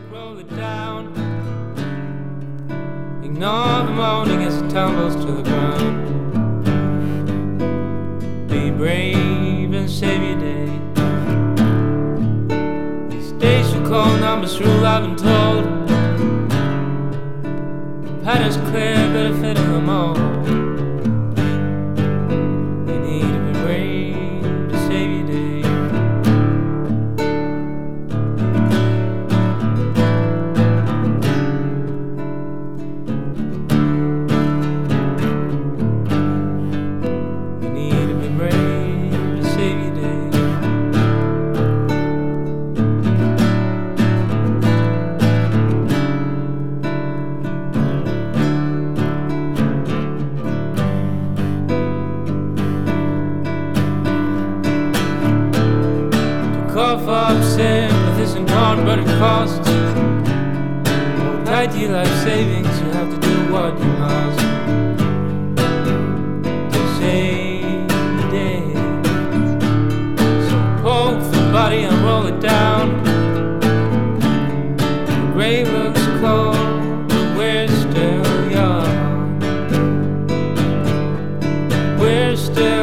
roll it down. Ignore the moaning as it tumbles to the ground. Be brave and save your day. These days will call numbers rule, I've been told. Patterns clear, better fit in them all. You need to be brave to save your day. Cough up sympathy isn't gone, but it costs. Hold tight to your life savings, you have to do what you must to save the day. So poke the body and roll it down. The grave looks cold, but we're still young. We're still